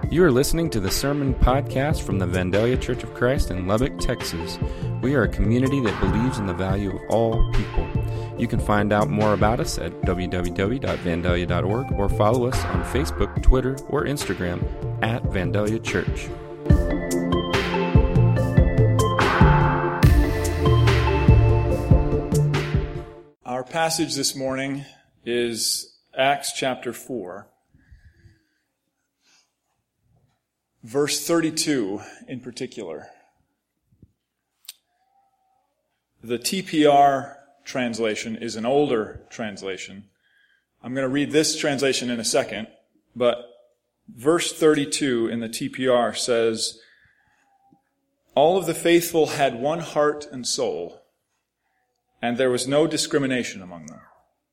You are listening to the Sermon Podcast from the Vandalia Church of Christ in Lubbock, Texas. We are a community that believes in the value of all people. You can find out more about us at www.vandalia.org or follow us on Facebook, Twitter, or Instagram at Vandalia Church. Our passage this morning is Acts chapter 4. Verse 32 in particular. The TPR translation is an older translation. I'm going to read this translation in a second, but verse 32 in the TPR says, "All of the faithful had one heart and soul, and there was no discrimination among them."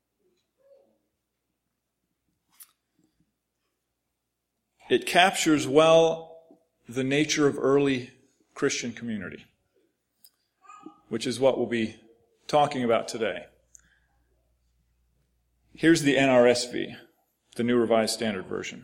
It captures well the nature of early Christian community, which is what we'll be talking about today. Here's the NRSV, the New Revised Standard Version.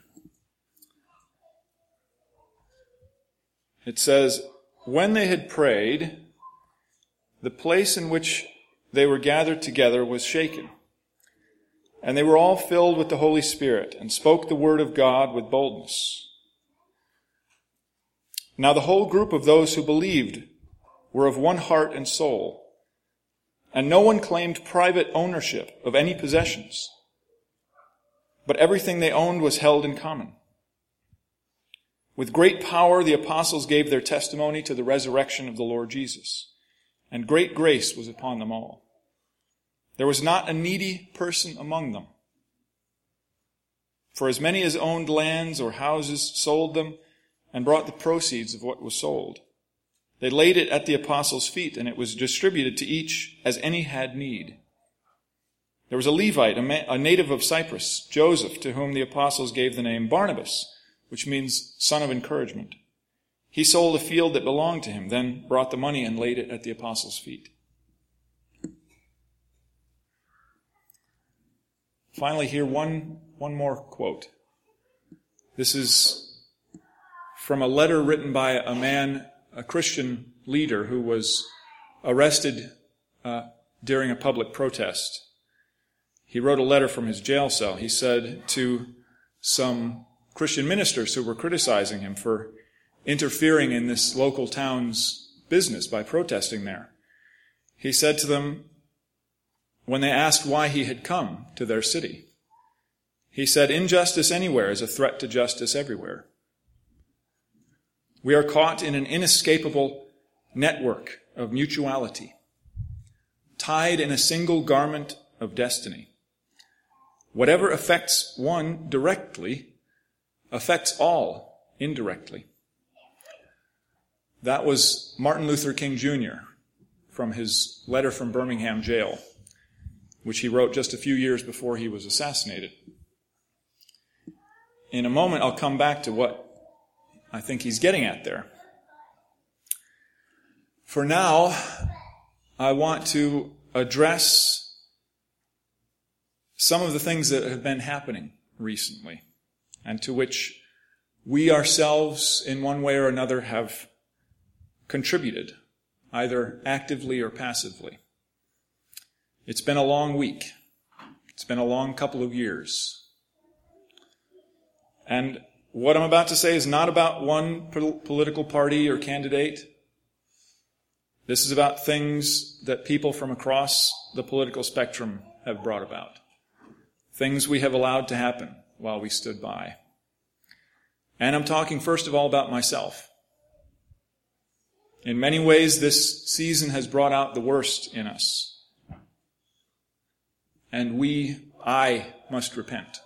It says, "When they had prayed, the place in which they were gathered together was shaken. And they were all filled with the Holy Spirit and spoke the word of God with boldness. Now the whole group of those who believed were of one heart and soul, and no one claimed private ownership of any possessions, but everything they owned was held in common. With great power the apostles gave their testimony to the resurrection of the Lord Jesus, and great grace was upon them all. There was not a needy person among them. For as many as owned lands or houses sold them and brought the proceeds of what was sold. They laid it at the apostles' feet, and it was distributed to each as any had need. There was a Levite, a native of Cyprus, Joseph, to whom the apostles gave the name Barnabas, which means son of encouragement. He sold a field that belonged to him, then brought the money and laid it at the apostles' feet." Finally, here one more quote. This is from a letter written by a Christian leader who was arrested during a public protest. He wrote a letter from his jail cell. He said to some Christian ministers who were criticizing him for interfering in this local town's business by protesting there. He said to them, when they asked why he had come to their city, he said, "Injustice anywhere is a threat to justice everywhere. We are caught in an inescapable network of mutuality, tied in a single garment of destiny. Whatever affects one directly affects all indirectly." That was Martin Luther King Jr. from his letter from Birmingham jail, which he wrote just a few years before he was assassinated. In a moment, I'll come back to what I think he's getting at there. For now, I want to address some of the things that have been happening recently, and to which we ourselves, in one way or another, have contributed, either actively or passively. It's been a long week. It's been a long couple of years. And what I'm about to say is not about one political party or candidate. This is about things that people from across the political spectrum have brought about. Things we have allowed to happen while we stood by. And I'm talking first of all about myself. In many ways, this season has brought out the worst in us. And I must repent.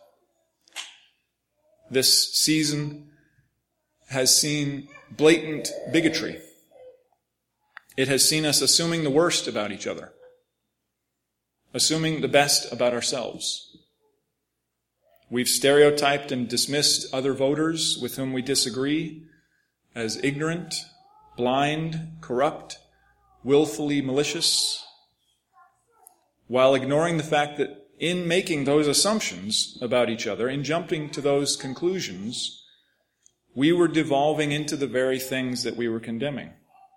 This season has seen blatant bigotry. It has seen us assuming the worst about each other, assuming the best about ourselves. We've stereotyped and dismissed other voters with whom we disagree as ignorant, blind, corrupt, willfully malicious, while ignoring the fact that in making those assumptions about each other, in jumping to those conclusions, we were devolving into the very things that we were condemning.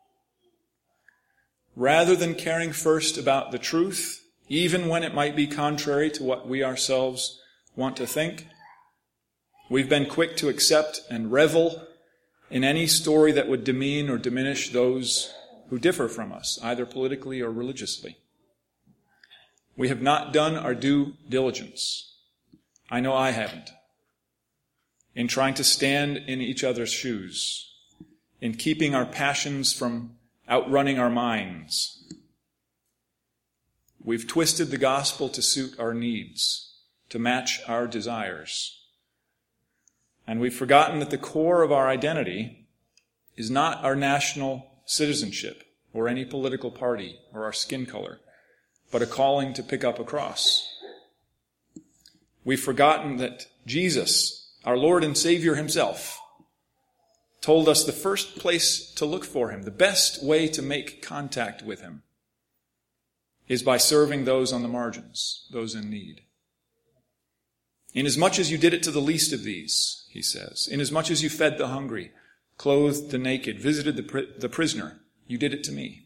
Rather than caring first about the truth, even when it might be contrary to what we ourselves want to think, we've been quick to accept and revel in any story that would demean or diminish those who differ from us, either politically or religiously. We have not done our due diligence. I know I haven't. In trying to stand in each other's shoes, in keeping our passions from outrunning our minds. We've twisted the gospel to suit our needs, to match our desires. And we've forgotten that the core of our identity is not our national citizenship or any political party or our skin color, but a calling to pick up a cross. We've forgotten that Jesus, our Lord and Savior himself, told us the first place to look for him, the best way to make contact with him, is by serving those on the margins, those in need. Inasmuch as you did it to the least of these, he says, inasmuch as you fed the hungry, clothed the naked, visited the prisoner, you did it to me.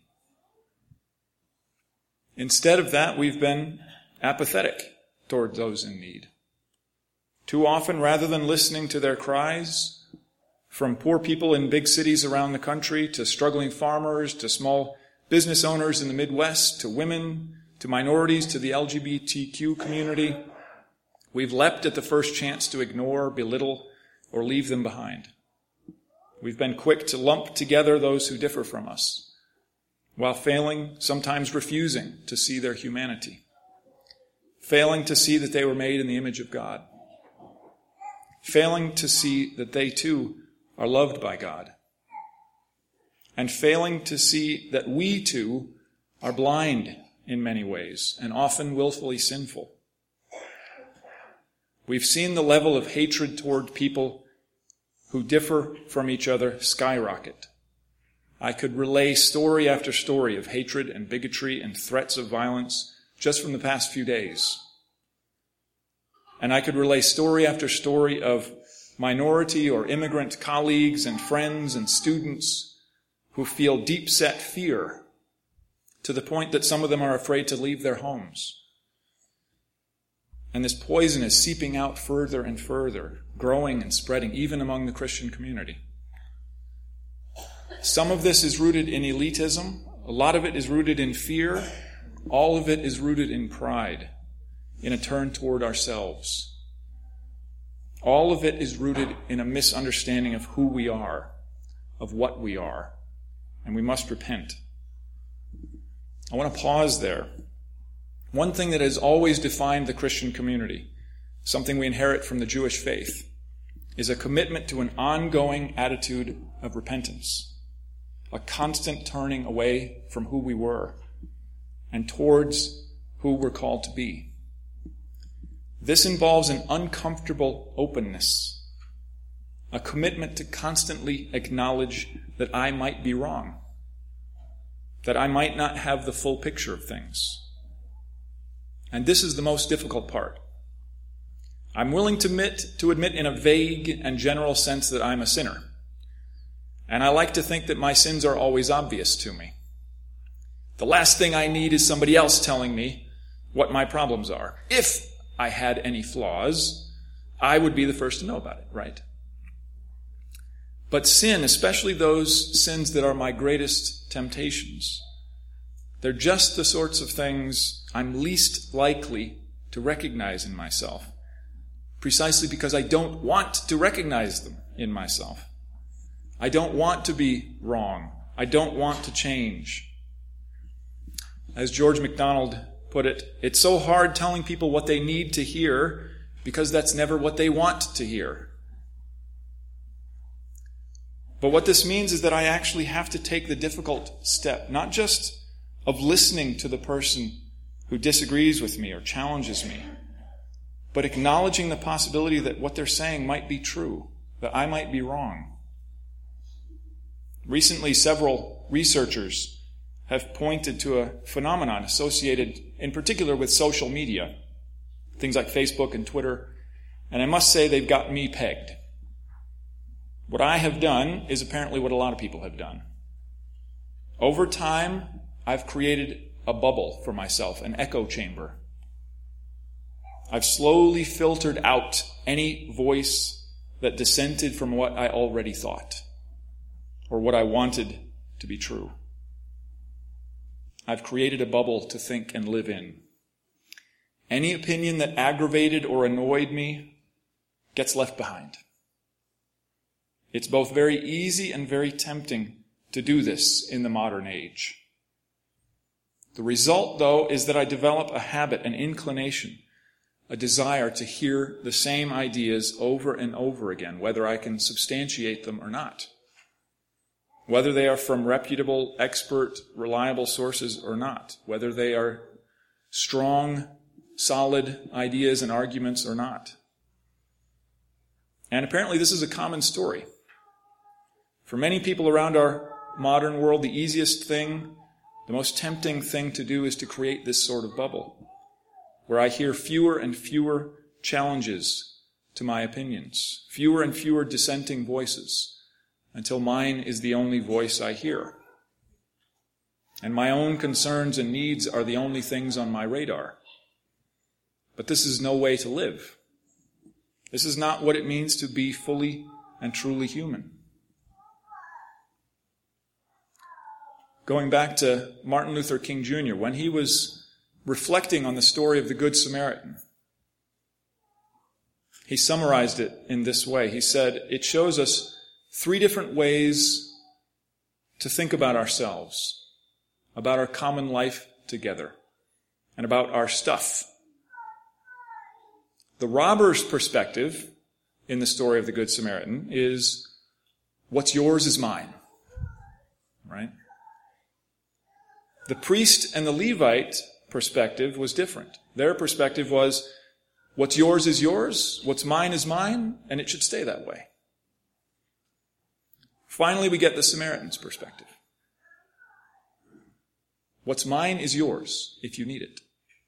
Instead of that, we've been apathetic toward those in need. Too often, rather than listening to their cries, from poor people in big cities around the country, to struggling farmers, to small business owners in the Midwest, to women, to minorities, to the LGBTQ community, we've leapt at the first chance to ignore, belittle, or leave them behind. We've been quick to lump together those who differ from us, while failing, sometimes refusing, to see their humanity, failing to see that they were made in the image of God, failing to see that they too are loved by God, and failing to see that we too are blind in many ways and often willfully sinful. We've seen the level of hatred toward people who differ from each other skyrocket. I could relay story after story of hatred and bigotry and threats of violence just from the past few days. And I could relay story after story of minority or immigrant colleagues and friends and students who feel deep-set fear to the point that some of them are afraid to leave their homes. And this poison is seeping out further and further, growing and spreading, even among the Christian community. Some of this is rooted in elitism. A lot of it is rooted in fear. All of it is rooted in pride, in a turn toward ourselves. All of it is rooted in a misunderstanding of who we are, of what we are, and we must repent. I want to pause there. One thing that has always defined the Christian community, something we inherit from the Jewish faith, is a commitment to an ongoing attitude of repentance, a constant turning away from who we were and towards who we're called to be. This involves an uncomfortable openness, a commitment to constantly acknowledge that I might be wrong, that I might not have the full picture of things. And this is the most difficult part. I'm willing to admit in a vague and general sense that I'm a sinner. And I like to think that my sins are always obvious to me. The last thing I need is somebody else telling me what my problems are. If I had any flaws, I would be the first to know about it, right? But sin, especially those sins that are my greatest temptations, they're just the sorts of things I'm least likely to recognize in myself, precisely because I don't want to recognize them in myself. I don't want to be wrong. I don't want to change. As George MacDonald put it, it's so hard telling people what they need to hear because that's never what they want to hear. But what this means is that I actually have to take the difficult step, not just of listening to the person who disagrees with me or challenges me, but acknowledging the possibility that what they're saying might be true, that I might be wrong. Recently, several researchers have pointed to a phenomenon associated in particular with social media, things like Facebook and Twitter, and I must say they've got me pegged. What I have done is apparently what a lot of people have done. Over time, I've created a bubble for myself, an echo chamber. I've slowly filtered out any voice that dissented from what I already thought or what I wanted to be true. I've created a bubble to think and live in. Any opinion that aggravated or annoyed me gets left behind. It's both very easy and very tempting to do this in the modern age. The result, though, is that I develop a habit, an inclination, a desire to hear the same ideas over and over again, whether I can substantiate them or not. Whether they are from reputable, expert, reliable sources or not. Whether they are strong, solid ideas and arguments or not. And apparently this is a common story. For many people around our modern world, the easiest thing, the most tempting thing to do is to create this sort of bubble, where I hear fewer and fewer challenges to my opinions, fewer and fewer dissenting voices, until mine is the only voice I hear. And my own concerns and needs are the only things on my radar. But this is no way to live. This is not what it means to be fully and truly human. Going back to Martin Luther King Jr., when he was reflecting on the story of the Good Samaritan, he summarized it in this way. He said, it shows us 3 different ways to think about ourselves, about our common life together, and about our stuff. The robber's perspective in the story of the Good Samaritan is, what's yours is mine, right? The priest and the Levite perspective was different. Their perspective was, what's yours is yours, what's mine is mine, and it should stay that way. Finally, we get the Samaritan's perspective. What's mine is yours if you need it.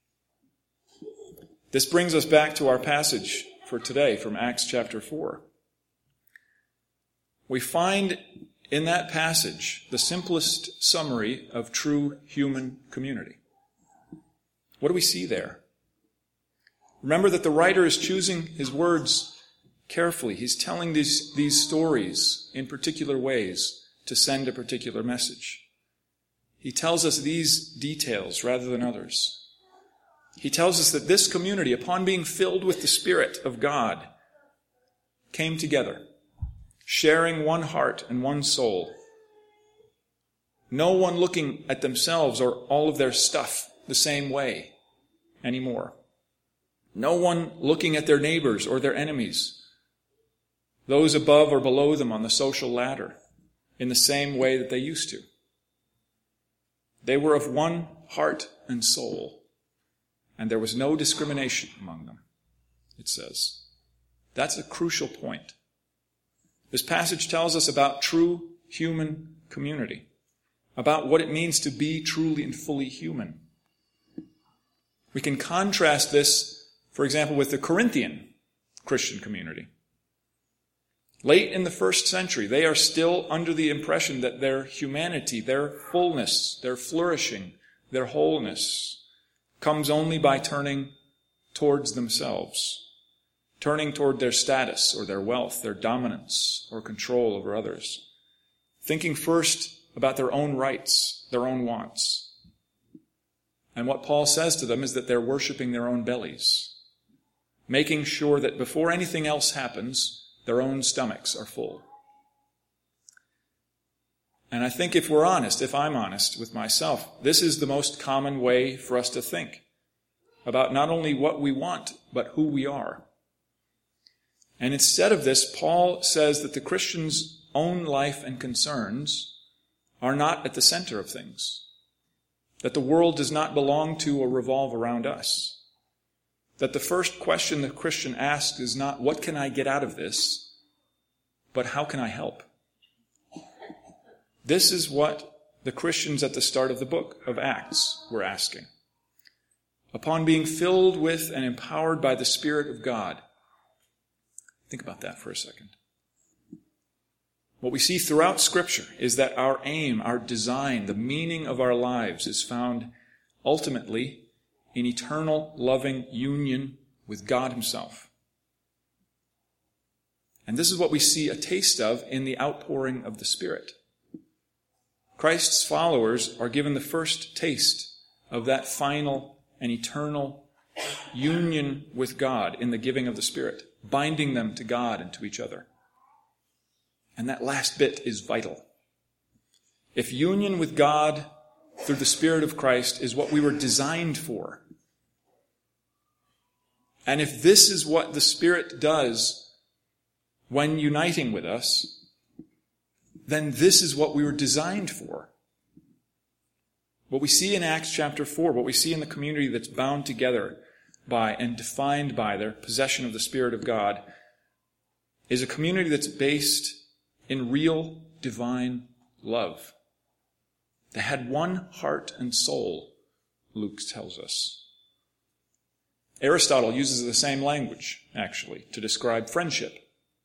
This brings us back to our passage for today from Acts chapter 4. We find in that passage the simplest summary of true human community. What do we see there? Remember that the writer is choosing his words carefully. He's telling these stories in particular ways to send a particular message. He tells us these details rather than others. He tells us that this community, upon being filled with the Spirit of God, came together, sharing one heart and one soul. No one looking at themselves or all of their stuff the same way anymore. No one looking at their neighbors or their enemies, those above or below them on the social ladder, in the same way that they used to. They were of one heart and soul, and there was no discrimination among them, it says. That's a crucial point. This passage tells us about true human community, about what it means to be truly and fully human. We can contrast this, for example, with the Corinthian Christian community. Late in the first century, they are still under the impression that their humanity, their fullness, their flourishing, their wholeness comes only by turning towards themselves. Turning toward their status or their wealth, their dominance or control over others. Thinking first about their own rights, their own wants. And what Paul says to them is that they're worshiping their own bellies. Making sure that before anything else happens, their own stomachs are full. And I think if we're honest, if I'm honest with myself, this is the most common way for us to think about not only what we want, but who we are. And instead of this, Paul says that the Christian's own life and concerns are not at the center of things. That the world does not belong to or revolve around us. That the first question the Christian asks is not, what can I get out of this? But how can I help? This is what the Christians at the start of the book of Acts were asking. Upon being filled with and empowered by the Spirit of God. Think about that for a second. What we see throughout Scripture is that our aim, our design, the meaning of our lives is found ultimately in eternal, loving union with God Himself. And this is what we see a taste of in the outpouring of the Spirit. Christ's followers are given the first taste of that final and eternal union with God in the giving of the Spirit, binding them to God and to each other. And that last bit is vital. If union with God through the Spirit of Christ is what we were designed for, and if this is what the Spirit does when uniting with us, then this is what we were designed for. What we see in Acts chapter 4, what we see in the community that's bound together by and defined by their possession of the Spirit of God, is a community that's based in real divine love. They had one heart and soul, Luke tells us. Aristotle uses the same language, actually, to describe friendship.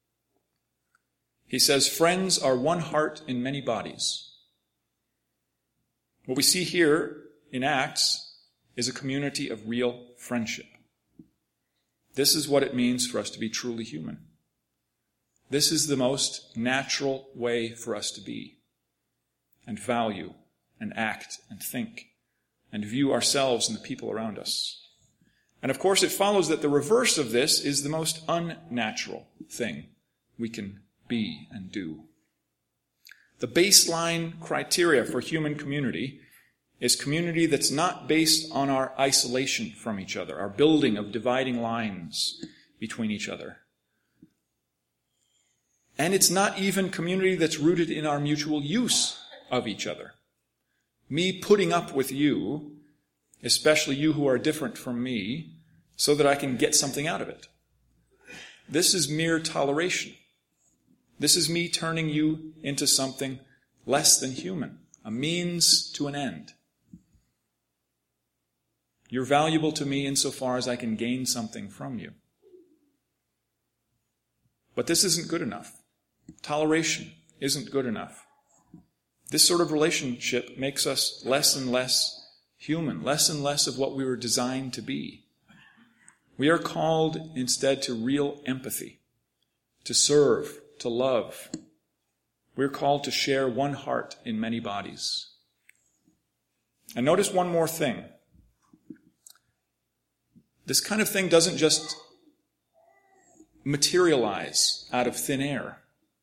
He says, friends are one heart in many bodies. What we see here in Acts is a community of real friendship. This is what it means for us to be truly human. This is the most natural way for us to be and value and act and think and view ourselves and the people around us. And of course, it follows that the reverse of this is the most unnatural thing we can be and do. The baseline criteria for human community is community that's not based on our isolation from each other, our building of dividing lines between each other. And it's not even community that's rooted in our mutual use of each other. Me putting up with you, especially you who are different from me, so that I can get something out of it. This is mere toleration. This is me turning you into something less than human, a means to an end. You're valuable to me insofar as I can gain something from you. But this isn't good enough. Toleration isn't good enough. This sort of relationship makes us less and less human, less and less of what we were designed to be. We are called instead to real empathy, to serve, to love. We're called to share one heart in many bodies. And notice one more thing. This kind of thing doesn't just materialize out of thin air.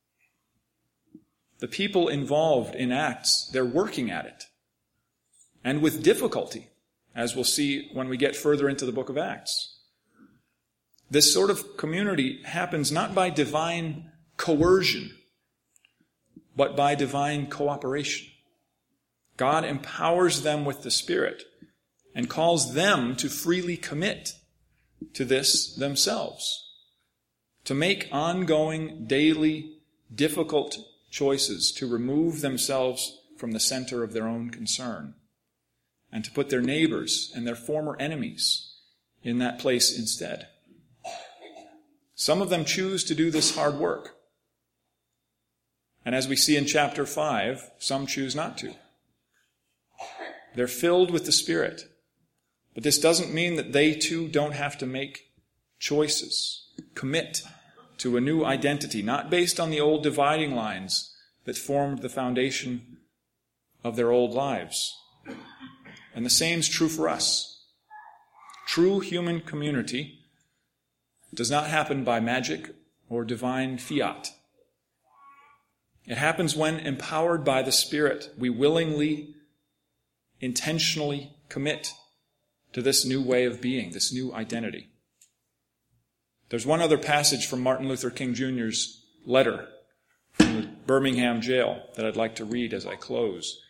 The people involved in Acts, they're working at it. And with difficulty, as we'll see when we get further into the book of Acts. This sort of community happens not by divine coercion, but by divine cooperation. God empowers them with the Spirit and calls them to freely commit to this themselves, to make ongoing, daily, difficult choices to remove themselves from the center of their own concern and to put their neighbors and their former enemies in that place instead. Some of them choose to do this hard work. And as we see in chapter 5, some choose not to. They're filled with the Spirit. But this doesn't mean that they too don't have to make choices, commit to a new identity, not based on the old dividing lines that formed the foundation of their old lives. And the same is true for us. True human community does not happen by magic or divine fiat. It happens when, empowered by the Spirit, we willingly, intentionally commit to this new way of being, this new identity. There's one other passage from Martin Luther King Jr.'s letter from the Birmingham jail that I'd like to read as I close.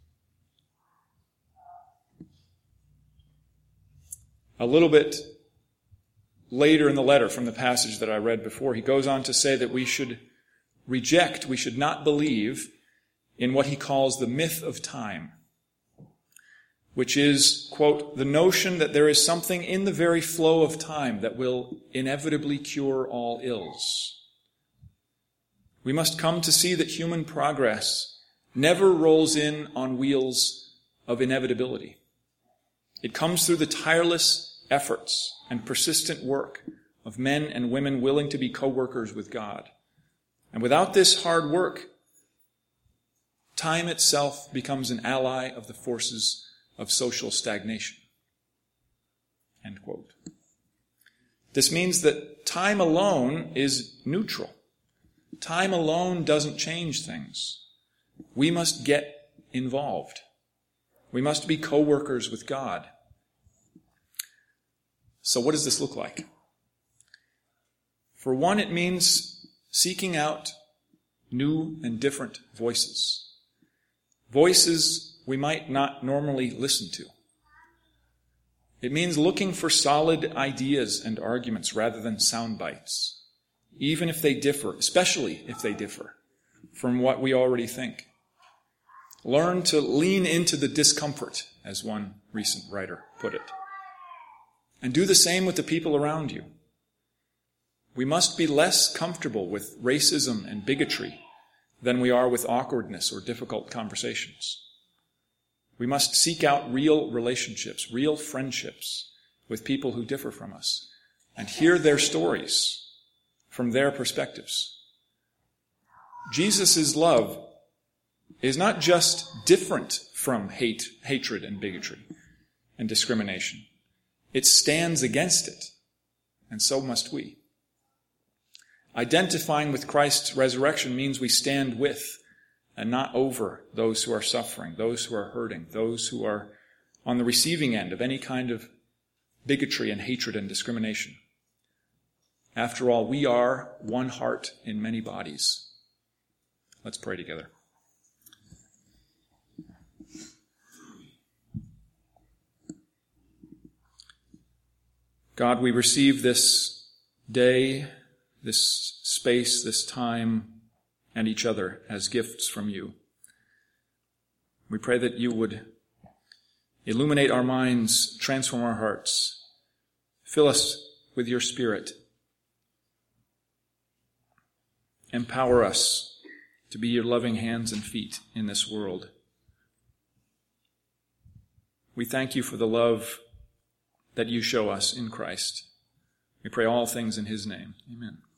A little bit later in the letter from the passage that I read before, he goes on to say that we should reject, we should not believe in what he calls the myth of time, which is, quote, the notion that there is something in the very flow of time that will inevitably cure all ills. We must come to see that human progress never rolls in on wheels of inevitability. It comes through the tireless efforts and persistent work of men and women willing to be co-workers with God. And without this hard work, time itself becomes an ally of the forces of social stagnation. End quote. This means that time alone is neutral. Time alone doesn't change things. We must get involved. We must be co-workers with God. So what does this look like? For one, it means seeking out new and different voices. Voices we might not normally listen to. It means looking for solid ideas and arguments rather than sound bites, even if they differ, especially if they differ from what we already think. Learn to lean into the discomfort, as one recent writer put it. And do the same with the people around you. We must be less comfortable with racism and bigotry than we are with awkwardness or difficult conversations. We must seek out real relationships, real friendships with people who differ from us, and hear their stories from their perspectives. Jesus' love is not just different from hatred and bigotry and discrimination. It stands against it, and so must we. Identifying with Christ's resurrection means we stand with and not over those who are suffering, those who are hurting, those who are on the receiving end of any kind of bigotry and hatred and discrimination. After all, we are one heart in many bodies. Let's pray together. God, we receive this day, this space, this time, and each other as gifts from you. We pray that you would illuminate our minds, transform our hearts, fill us with your Spirit, empower us to be your loving hands and feet in this world. We thank you for the love that you show us in Christ. We pray all things in his name. Amen.